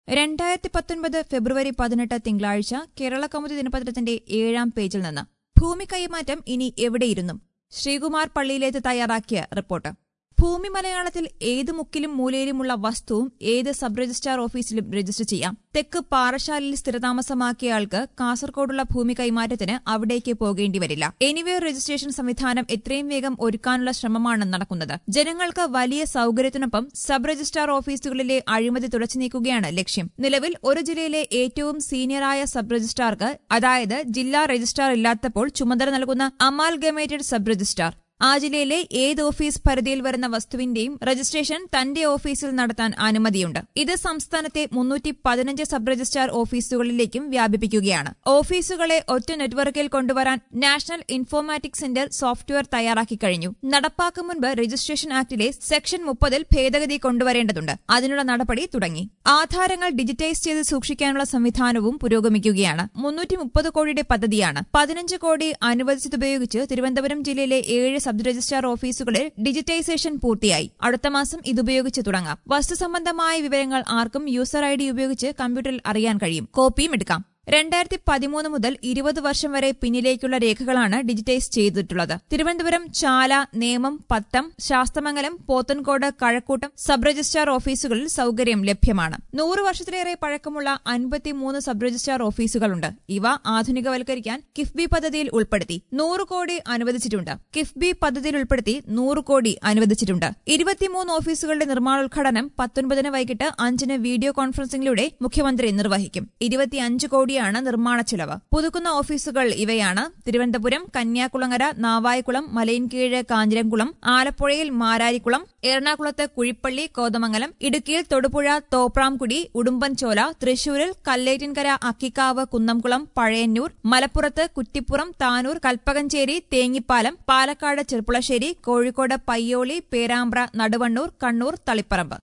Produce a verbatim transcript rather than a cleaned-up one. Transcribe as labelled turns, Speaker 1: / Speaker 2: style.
Speaker 1: രണ്ടായിരത്തി പത്തൊൻപത് ഫെബ്രുവരി പതിനെട്ട് തിങ്കളാഴ്ച കേരള കൗമുദി ദിനപത്രത്തിന്റെ ഏഴാം പേജിൽ നിന്ന് ഭൂമി കൈമാറ്റം ഇനി എവിടെയിരുന്നു? ശ്രീകുമാർ പള്ളിയിലേത്ത് തയ്യാറാക്കിയ റിപ്പോർട്ട്. ഭൂമി മലയാളത്തിൽ ഏത് മുക്കിലും മൂലയിലുമുള്ള വസ്തുവും ഏത് സബ് രജിസ്ട്രാർ ഓഫീസിലും രജിസ്റ്റർ ചെയ്യാം. തെക്ക് പാറശാലയിൽ സ്ഥിരതാമസമാക്കിയയാൾക്ക് കാസർകോടുള്ള ഭൂമി കൈമാറ്റത്തിന് അവിടേക്ക് പോകേണ്ടി വരില്ല. എനിവേർ രജിസ്ട്രേഷൻ സംവിധാനം എത്രയും വേഗം ഒരുക്കാനുള്ള ശ്രമമാണ് നടക്കുന്നത്. ജനങ്ങൾക്ക് വലിയ സൌകര്യത്തിനൊപ്പം സബ് രജിസ്ട്രാർ ഓഫീസുകളിലെ അഴിമതി തുടച്ചു നീക്കുകയാണ് ലക്ഷ്യം. നിലവിൽ ഒരു ജില്ലയിലെ ഏറ്റവും സീനിയറായ സബ് രജിസ്ട്രാർക്ക്, അതായത് ജില്ലാ രജിസ്ട്രാർ ഇല്ലാത്തപ്പോൾ ചുമതല നൽകുന്ന അമാൽഗമേറ്റഡ് സബ് രജിസ്ട്രാർ, ആ ജില്ലയിലെ ഏത് ഓഫീസ് പരിധിയിൽ വരുന്ന വസ്തുവിന്റെയും രജിസ്ട്രേഷൻ തന്റെ ഓഫീസിൽ നടത്താൻ അനുമതിയുണ്ട്. ഇത് സംസ്ഥാനത്തെ മുന്നൂറ്റി പതിനഞ്ച് സബ് രജിസ്ട്രാർ ഓഫീസുകളിലേക്കും വ്യാപിപ്പിക്കുകയാണ്. ഓഫീസുകളെ ഒറ്റ നെറ്റ്വർക്കിൽ കൊണ്ടുവരാൻ നാഷണൽ ഇൻഫോർമാറ്റിക് സെന്റർ സോഫ്റ്റ്വെയർ തയ്യാറാക്കി കഴിഞ്ഞു. നടപ്പാക്കും മുൻപ് രജിസ്ട്രേഷൻ ആക്ടിലെ സെക്ഷൻ മുപ്പതിൽ ഭേദഗതി കൊണ്ടുവരേണ്ടതുണ്ട്. അതിനുള്ള നടപടി തുടങ്ങി. ആധാരങ്ങൾ ഡിജിറ്റൈസ് ചെയ്ത് സൂക്ഷിക്കാനുള്ള സംവിധാനവും പുരോഗമിക്കുകയാണ്. മുന്നൂറ്റി മുപ്പത് കോടിയുടെ പദ്ധതിയാണ്. പതിനഞ്ച് കോടി അനുവദിച്ചതുപയോഗിച്ച് തിരുവനന്തപുരം ജില്ലയിലെ ഏഴ് സബ് രജിസ്ട്രാർ ഓഫീസുകളിൽ ഡിജിറ്റൈസേഷൻ പൂർത്തിയായി. അടുത്ത മാസം ഇതുപയോഗിച്ച് തുടങ്ങാം. വസ്തു സംബന്ധമായ വിവരങ്ങൾ ആർക്കും യൂസർ ഐ ഡി ഉപയോഗിച്ച് കമ്പ്യൂട്ടറിൽ അറിയാൻ കഴിയും. കോപ്പിയും എടുക്കാം. രണ്ടായിരത്തി പതിമൂന്ന് മുതൽ ഇരുപത് വർഷം വരെ പിന്നിലേക്കുള്ള രേഖകളാണ് ഡിജിറ്റൈസ് ചെയ്തിട്ടുള്ളത്. തിരുവനന്തപുരം, ചാല, നേമം, പത്തം, ശാസ്തമംഗലം, പോത്തൻകോട്, കഴക്കൂട്ടം സബ് രജിസ്ട്രാർ ഓഫീസുകളിൽ സൌകര്യം ലഭ്യമാണ്. നൂറ് വർഷത്തിലേറെ പഴക്കമുള്ള അൻപത്തിമൂന്ന് സബ് രജിസ്ട്രാർ ഓഫീസുകളുണ്ട്. ഇവ ആധുനികവൽക്കരിക്കാൻ കിഫ്ബി പദ്ധതിയിൽ ഉൾപ്പെടുത്തി നൂറ് കോടി അനുവദിച്ചിട്ടുണ്ട്. കിഫ്ബി പദ്ധതിയിൽ ഉൾപ്പെടുത്തി നൂറ് കോടി അനുവദിച്ചിട്ടുണ്ട്. ഇരുപത്തിമൂന്ന് ഓഫീസുകളുടെ നിർമ്മാണോദ്ഘാടനം പത്തൊൻപതിന് വൈകിട്ട് അഞ്ചിന് വീഡിയോ കോൺഫറൻസിംഗിലൂടെ മുഖ്യമന്ത്രി നിർവഹിക്കും. ഇരുപത്തിയഞ്ച് കോടി ാണ് നിർമ്മാണ ചെലവ്. പുതുക്കുന്ന ഓഫീസുകൾ ഇവയാണ്: തിരുവനന്തപുരം, കന്യാകുളങ്ങര, നാവായിക്കുളം, മലയൻകീഴ്, കാഞ്ഞിരംകുളം, ആലപ്പുഴയിൽ മാരാരിക്കുളം, എറണാകുളത്ത് കുഴിപ്പള്ളി, കോതമംഗലം, ഇടുക്കിയിൽ തൊടുപുഴ, തോപ്രാംകുടി, ഉടുമ്പൻചോല, തൃശൂരിൽ കല്ലേറ്റിൻകര, അക്കിക്കാവ്, കുന്നംകുളം, പഴയന്നൂർ, മലപ്പുറത്ത് കുറ്റിപ്പുറം, താനൂർ, കൽപ്പകഞ്ചേരി, തേങ്ങിപ്പാലം, പാലക്കാട് ചെർപ്പുളശ്ശേരി, കോഴിക്കോട് പയ്യോളി, പേരാമ്പ്ര, നടുവണ്ണൂർ, കണ്ണൂർ, തളിപ്പറമ്പ്.